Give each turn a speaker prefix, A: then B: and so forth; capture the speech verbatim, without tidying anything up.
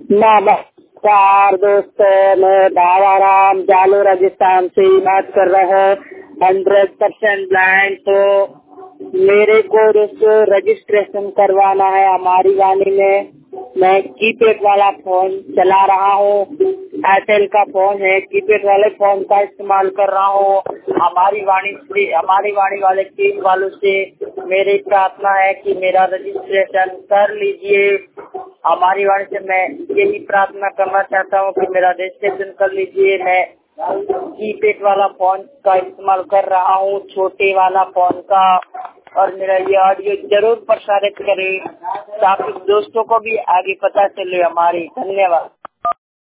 A: नमस्कार दोस्तों, मैं बाबाराम जालो राजस्थान से बात कर रहा हूँ। Hundred percent blind. तो मेरे को दोस्तों रजिस्ट्रेशन करवाना है हमारी वाणी में। मैं कीपैड वाला फोन चला रहा हूँ, एयरटेल का फोन है। कीपैड वाले फोन का इस्तेमाल कर रहा हूँ। हमारी वाणी से हमारी वाणी वाले टीम वालों से मेरी प्रार्थना है कि मेरा रजिस्ट्रेशन कर लीजिए। हमारी वाणी से मैं यही प्रार्थना करना चाहता हूँ कि मेरा रजिस्ट्रेशन कर लीजिए। मैं कीपैड वाला फोन का इस्तेमाल कर रहा हूँ, छोटे वाला फोन का। और मेरा ये ऑडियो जरूर प्रसारित करें ताकि दोस्तों को भी आगे पता चले हमारी। धन्यवाद।